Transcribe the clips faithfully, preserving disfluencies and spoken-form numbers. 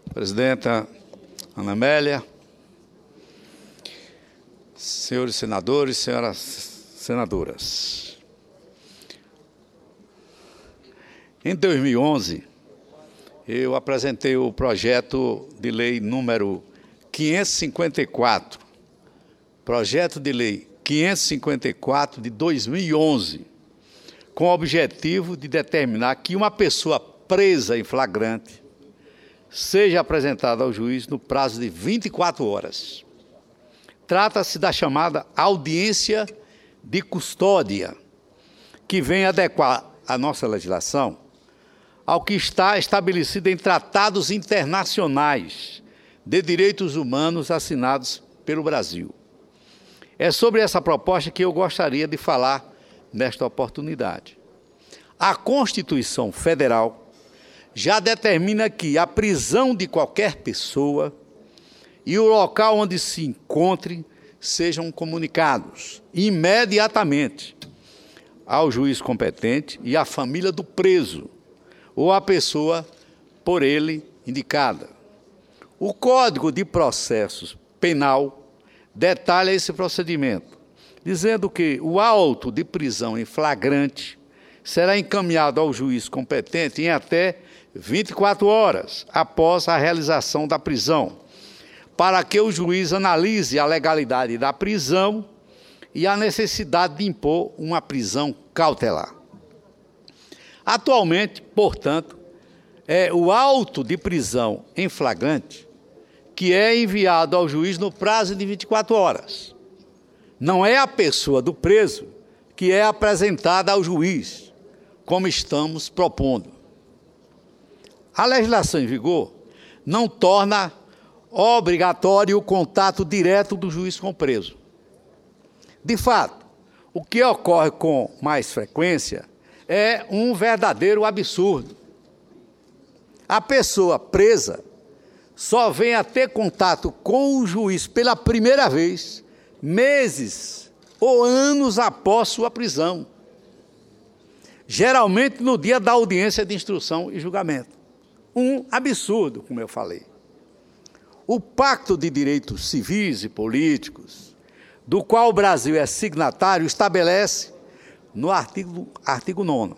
Presidenta Ana Amélia, senhores senadores, senhoras senadoras. Em dois mil e onze, eu apresentei o projeto de lei número quinhentos e cinquenta e quatro, projeto de lei quinhentos e cinquenta e quatro de dois mil e onze, com o objetivo de determinar que uma pessoa presa em flagrante seja apresentada ao juiz no prazo de vinte e quatro horas. Trata-se da chamada audiência de custódia, que vem adequar a nossa legislação ao que está estabelecido em tratados internacionais de direitos humanos assinados pelo Brasil. É sobre essa proposta que eu gostaria de falar nesta oportunidade. A Constituição Federal já determina que a prisão de qualquer pessoa e o local onde se encontre sejam comunicados imediatamente ao juiz competente e à família do preso ou à pessoa por ele indicada. O Código de Processo Penal detalha esse procedimento, dizendo que o auto de prisão em flagrante será encaminhado ao juiz competente em até vinte e quatro horas após a realização da prisão, para que o juiz analise a legalidade da prisão e a necessidade de impor uma prisão cautelar. Atualmente, portanto, é o auto de prisão em flagrante que é enviado ao juiz no prazo de vinte e quatro horas. Não é a pessoa do preso que é apresentada ao juiz, como estamos propondo. A legislação em vigor não torna obrigatório o contato direto do juiz com o preso. De fato, o que ocorre com mais frequência é um verdadeiro absurdo. A pessoa presa só vem a ter contato com o juiz pela primeira vez meses ou anos após sua prisão, geralmente no dia da audiência de instrução e julgamento. Um absurdo, como eu falei. O Pacto de Direitos Civis e Políticos, do qual o Brasil é signatário, estabelece no artigo, artigo nono,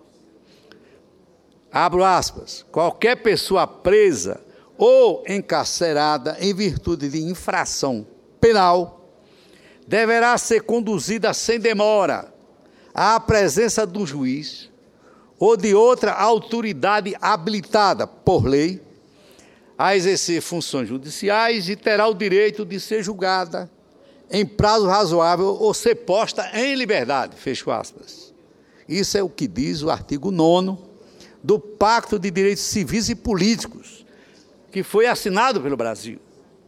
abro aspas, qualquer pessoa presa ou encarcerada em virtude de infração penal deverá ser conduzida sem demora à presença do juiz ou de outra autoridade habilitada por lei a exercer funções judiciais e terá o direito de ser julgada em prazo razoável ou ser posta em liberdade, fecho aspas. Isso é o que diz o artigo nono do Pacto de Direitos Civis e Políticos, que foi assinado pelo Brasil.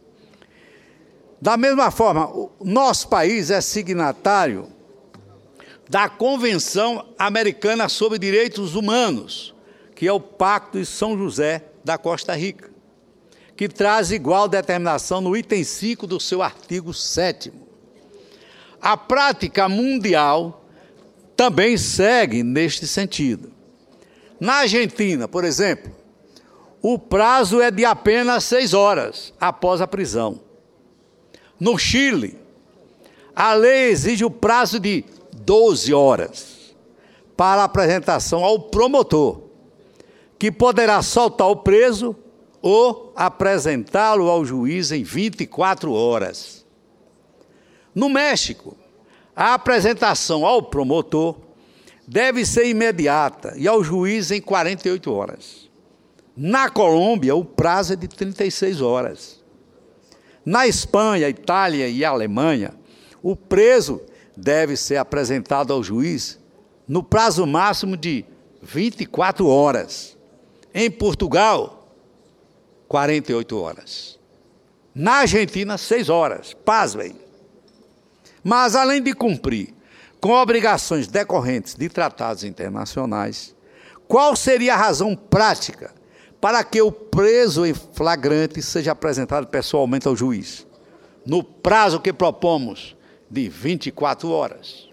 Da mesma forma, o nosso país é signatário da Convenção Americana sobre Direitos Humanos, que é o Pacto de São José da Costa Rica, que traz igual determinação no item cinco do seu artigo sétimo. A prática mundial também segue neste sentido. Na Argentina, por exemplo, o prazo é de apenas seis horas após a prisão. No Chile, a lei exige o prazo de doze horas para a apresentação ao promotor, que poderá soltar o preso ou apresentá-lo ao juiz em vinte e quatro horas. No México, a apresentação ao promotor deve ser imediata e ao juiz em quarenta e oito horas. Na Colômbia, o prazo é de trinta e seis horas. Na Espanha, Itália e Alemanha, o preso deve ser apresentado ao juiz no prazo máximo de vinte e quatro horas. Em Portugal, quarenta e oito horas. Na Argentina, seis horas. Pasmem. Mas, além de cumprir com obrigações decorrentes de tratados internacionais, qual seria a razão prática para que o preso em flagrante seja apresentado pessoalmente ao juiz, no prazo que propomos de vinte e quatro horas?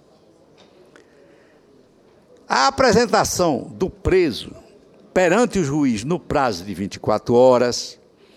A apresentação do preso perante o juiz no prazo de vinte e quatro horas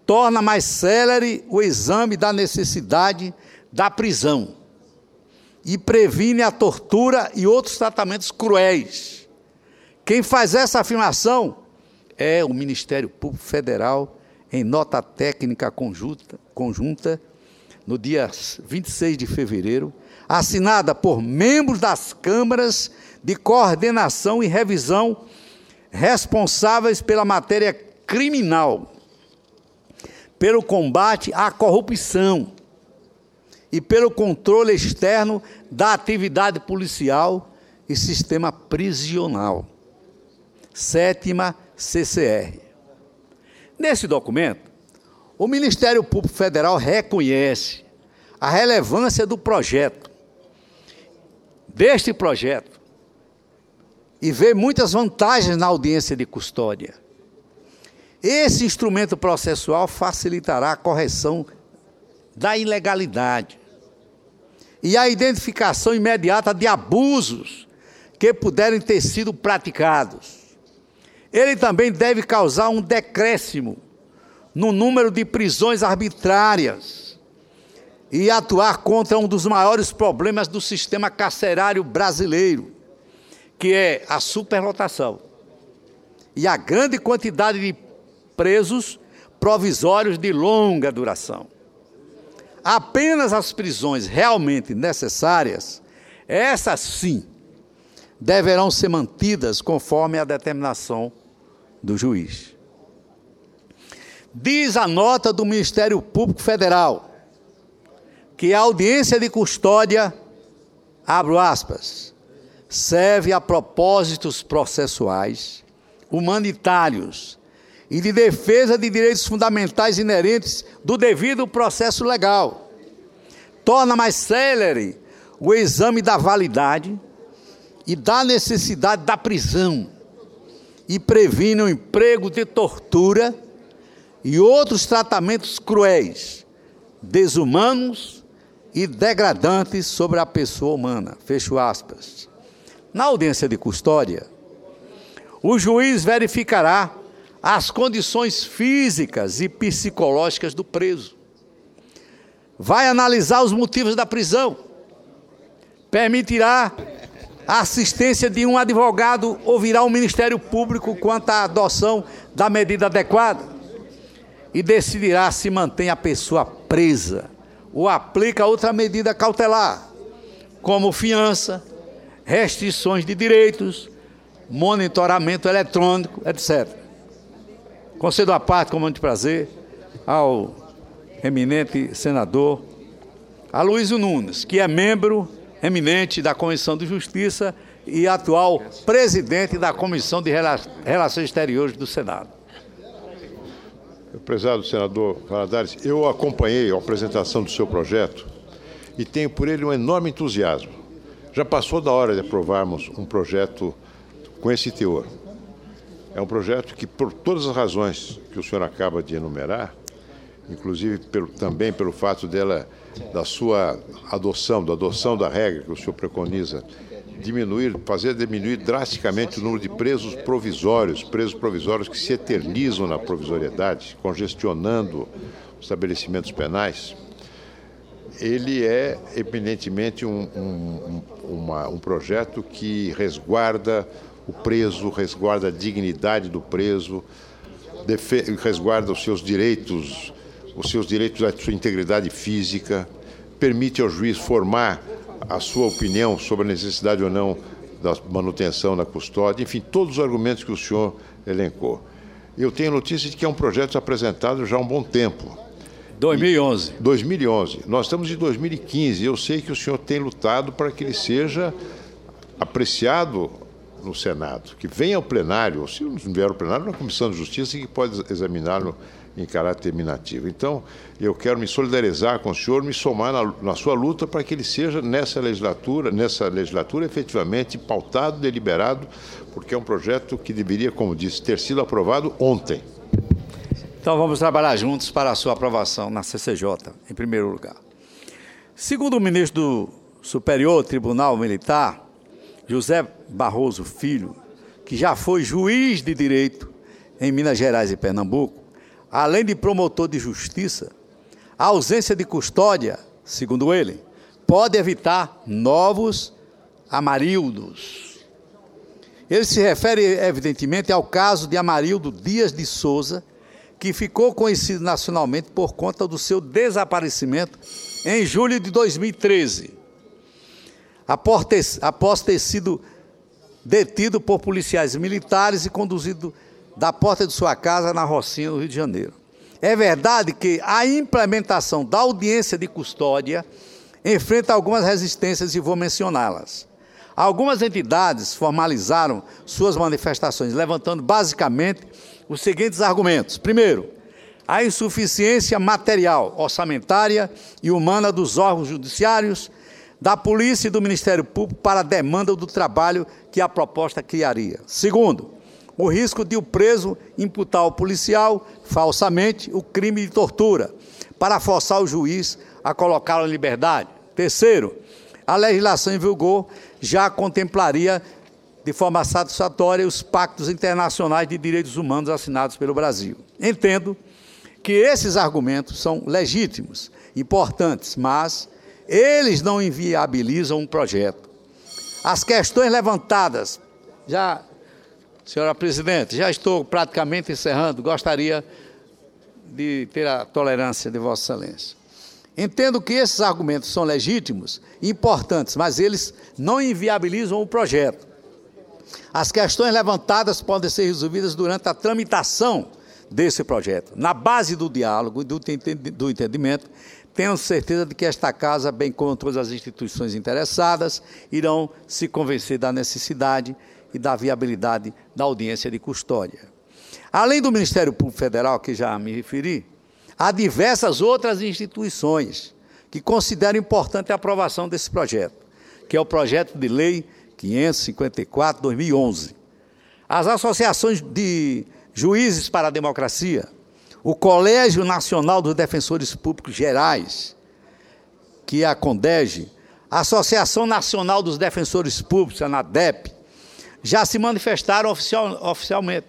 torna mais célere o exame da necessidade da prisão e previne a tortura e outros tratamentos cruéis. Quem faz essa afirmação é o Ministério Público Federal, em nota técnica conjunta, conjunta no dia vinte e seis de fevereiro, assinada por membros das câmaras de coordenação e revisão responsáveis pela matéria criminal, pelo combate à corrupção e pelo controle externo da atividade policial e sistema prisional. Sétima C C R. Nesse documento, o Ministério Público Federal reconhece a relevância do projeto, deste projeto, e vê muitas vantagens na audiência de custódia. Esse instrumento processual facilitará a correção da ilegalidade e a identificação imediata de abusos que puderem ter sido praticados. Ele também deve causar um decréscimo no número de prisões arbitrárias e atuar contra um dos maiores problemas do sistema carcerário brasileiro, que é a superlotação e a grande quantidade de presos provisórios de longa duração. Apenas as prisões realmente necessárias, essas sim, deverão ser mantidas conforme a determinação do juiz. Diz a nota do Ministério Público Federal que a audiência de custódia, abro aspas, serve a propósitos processuais, humanitários e de defesa de direitos fundamentais inerentes do devido processo legal. Torna mais célere o exame da validade e da necessidade da prisão e previne o emprego de tortura e outros tratamentos cruéis, desumanos e degradantes sobre a pessoa humana. Fecho aspas. Na audiência de custódia, o juiz verificará as condições físicas e psicológicas do preso. Vai analisar os motivos da prisão. Permitirá a assistência de um advogado ou virá ao Ministério Público quanto à adoção da medida adequada e decidirá se mantém a pessoa presa ou aplica outra medida cautelar, como fiança, restrições de direitos, monitoramento eletrônico, etcétera. Concedo a parte com muito prazer ao eminente senador Aloysio Nunes, que é membro eminente da Comissão de Justiça e atual presidente da Comissão de Relações Exteriores do Senado. Prezado senador Valadares, eu acompanhei a apresentação do seu projeto e tenho por ele um enorme entusiasmo. Já passou da hora de aprovarmos um projeto com esse teor. É um projeto que, por todas as razões que o senhor acaba de enumerar, inclusive pelo, também pelo fato dela, da sua adoção, da adoção da regra que o senhor preconiza, diminuir, fazer diminuir drasticamente o número de presos provisórios, presos provisórios que se eternizam na provisoriedade, congestionando os estabelecimentos penais, ele é eminentemente um, um, uma, um projeto que resguarda o preso, resguarda a dignidade do preso, resguarda os seus direitos, os seus direitos à sua integridade física, permite ao juiz formar a sua opinião sobre a necessidade ou não da manutenção da custódia, enfim, todos os argumentos que o senhor elencou. Eu tenho notícia de que é um projeto apresentado já há um bom tempo. dois mil e onze. dois mil e onze. Nós estamos em dois mil e quinze e eu sei que o senhor tem lutado para que ele seja apreciado no Senado, que venha ao plenário, ou se não vier ao plenário, na Comissão de Justiça, que pode examiná-lo em caráter terminativo. Então, eu quero me solidarizar com o senhor, me somar na, na sua luta para que ele seja, nessa legislatura, nessa legislatura, efetivamente pautado, deliberado, porque é um projeto que deveria, como disse, ter sido aprovado ontem. Então, vamos trabalhar juntos para a sua aprovação na C C J, em primeiro lugar. Segundo o ministro do Superior Tribunal Militar, José Barroso Filho, que já foi juiz de direito em Minas Gerais e Pernambuco, além de promotor de justiça, a ausência de custódia, segundo ele, pode evitar novos Amarildos. Ele se refere, evidentemente, ao caso de Amarildo Dias de Souza, que ficou conhecido nacionalmente por conta do seu desaparecimento em julho de dois mil e treze, após ter, após ter sido detido por policiais militares e conduzido da porta de sua casa na Rocinha, no Rio de Janeiro. É verdade que a implementação da audiência de custódia enfrenta algumas resistências e vou mencioná-las. Algumas entidades formalizaram suas manifestações, levantando basicamente os seguintes argumentos. Primeiro, a insuficiência material, orçamentária e humana dos órgãos judiciários, da polícia e do Ministério Público para a demanda do trabalho que a proposta criaria. Segundo, o risco de o preso imputar ao policial, falsamente, o crime de tortura, para forçar o juiz a colocá-lo em liberdade. Terceiro, a legislação em vigor já contemplaria de forma satisfatória os pactos internacionais de direitos humanos assinados pelo Brasil. Entendo que esses argumentos são legítimos, importantes, mas eles não inviabilizam um projeto. As questões levantadas, já, senhora presidente, já estou praticamente encerrando, gostaria de ter a tolerância de Vossa Excelência. Entendo que esses argumentos são legítimos e importantes, mas eles não inviabilizam o projeto. As questões levantadas podem ser resolvidas durante a tramitação desse projeto. Na base do diálogo e do entendimento, tenho certeza de que esta Casa, bem como todas as instituições interessadas, irão se convencer da necessidade e da viabilidade da audiência de custódia. Além do Ministério Público Federal, que já me referi, há diversas outras instituições que consideram importante a aprovação desse projeto, que é o projeto de lei quinhentos e cinquenta e quatro, dois mil e onze. As associações de juízes para a democracia, o Colégio Nacional dos Defensores Públicos Gerais, que é a CONDEG, a Associação Nacional dos Defensores Públicos, a ANADEP, já se manifestaram oficial, oficialmente,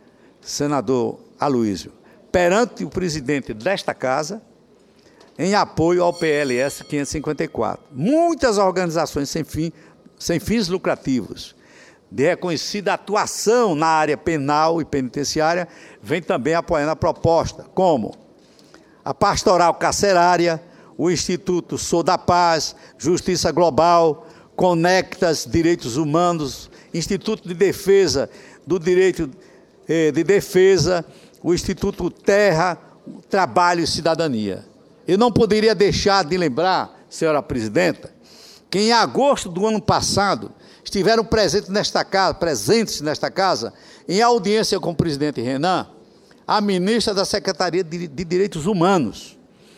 senador Aloysio, perante o presidente desta Casa, em apoio ao P L S quinhentos e cinquenta e quatro. Muitas organizações sem, fim, sem fins lucrativos, de reconhecida atuação na área penal e penitenciária, vem também apoiando a proposta, como a Pastoral Carcerária, o Instituto Sou da Paz, Justiça Global, Conectas Direitos Humanos, Instituto de Defesa do Direito eh, de Defesa, o Instituto Terra, Trabalho e Cidadania. Eu não poderia deixar de lembrar, senhora presidenta, que em agosto do ano passado estiveram presentes nesta casa, presentes nesta casa, em audiência com o presidente Renan, a ministra da Secretaria de, de Direitos Humanos,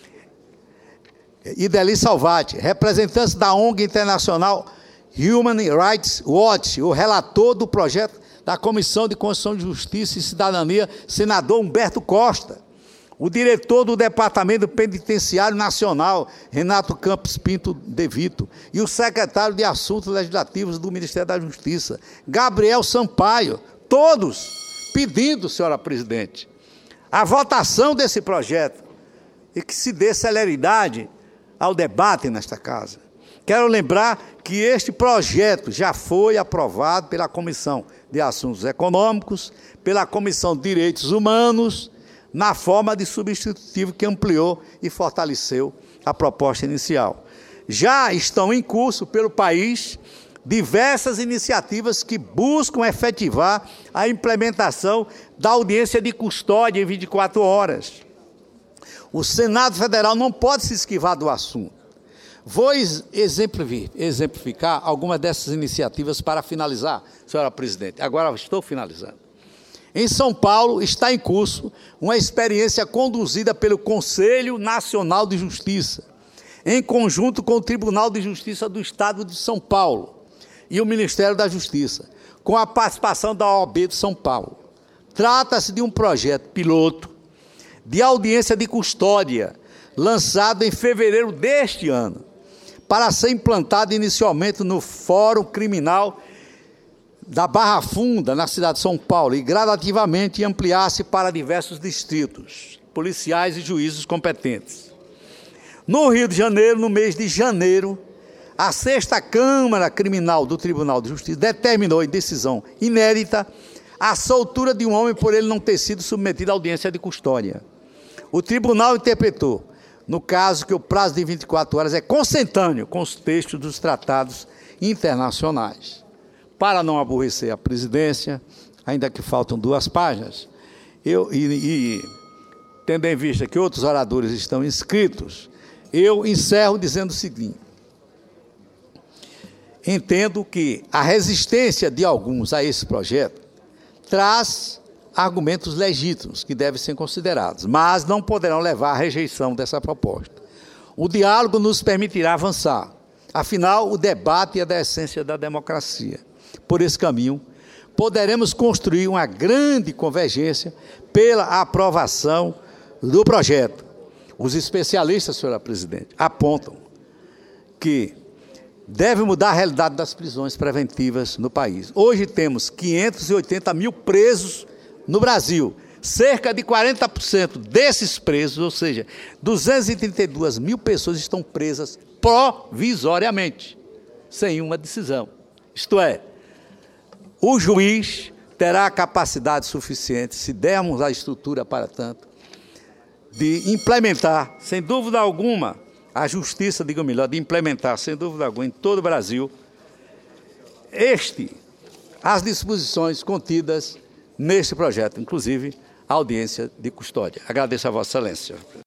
Ideli Salvati, representantes da O N G internacional Human Rights Watch, o relator do projeto da Comissão de Constituição e Justiça e Cidadania, senador Humberto Costa, o diretor do Departamento Penitenciário Nacional, Renato Campos Pinto de Vito, e o secretário de Assuntos Legislativos do Ministério da Justiça, Gabriel Sampaio, todos pedindo, senhora presidente, a votação desse projeto e que se dê celeridade ao debate nesta Casa. Quero lembrar que este projeto já foi aprovado pela Comissão de Assuntos Econômicos, pela Comissão de Direitos Humanos, na forma de substitutivo que ampliou e fortaleceu a proposta inicial. Já estão em curso pelo país diversas iniciativas que buscam efetivar a implementação da audiência de custódia em vinte e quatro horas. O Senado Federal não pode se esquivar do assunto. Vou exemplificar algumas dessas iniciativas para finalizar, senhora presidente. Agora estou finalizando. Em São Paulo está em curso uma experiência conduzida pelo Conselho Nacional de Justiça, em conjunto com o Tribunal de Justiça do Estado de São Paulo e o Ministério da Justiça, com a participação da O A B de São Paulo. Trata-se de um projeto piloto de audiência de custódia, lançado em fevereiro deste ano, para ser implantado inicialmente no Fórum Criminal da Barra Funda, na cidade de São Paulo, e gradativamente ampliar-se para diversos distritos, policiais e juízes competentes. No Rio de Janeiro, no mês de janeiro, a sexta Câmara Criminal do Tribunal de Justiça determinou, em decisão inédita, a soltura de um homem por ele não ter sido submetido à audiência de custódia. O tribunal interpretou, no caso, que o prazo de vinte e quatro horas é consentâneo com os textos dos tratados internacionais. Para não aborrecer a presidência, ainda que faltam duas páginas, eu, e, e tendo em vista que outros oradores estão inscritos, eu encerro dizendo o seguinte: entendo que a resistência de alguns a esse projeto traz argumentos legítimos que devem ser considerados, mas não poderão levar à rejeição dessa proposta. O diálogo nos permitirá avançar. Afinal, o debate é da essência da democracia. Por esse caminho, poderemos construir uma grande convergência pela aprovação do projeto. Os especialistas, senhora presidente, apontam que deve mudar a realidade das prisões preventivas no país. Hoje temos quinhentos e oitenta mil presos no Brasil. Cerca de quarenta por cento desses presos, ou seja, duzentas e trinta e duas mil pessoas estão presas provisoriamente, sem uma decisão. Isto é, o juiz terá a capacidade suficiente, se dermos a estrutura para tanto, de implementar, sem dúvida alguma, a justiça, digo melhor, de implementar, sem dúvida alguma, em todo o Brasil, este, as disposições contidas neste projeto, inclusive a audiência de custódia. Agradeço a Vossa Excelência.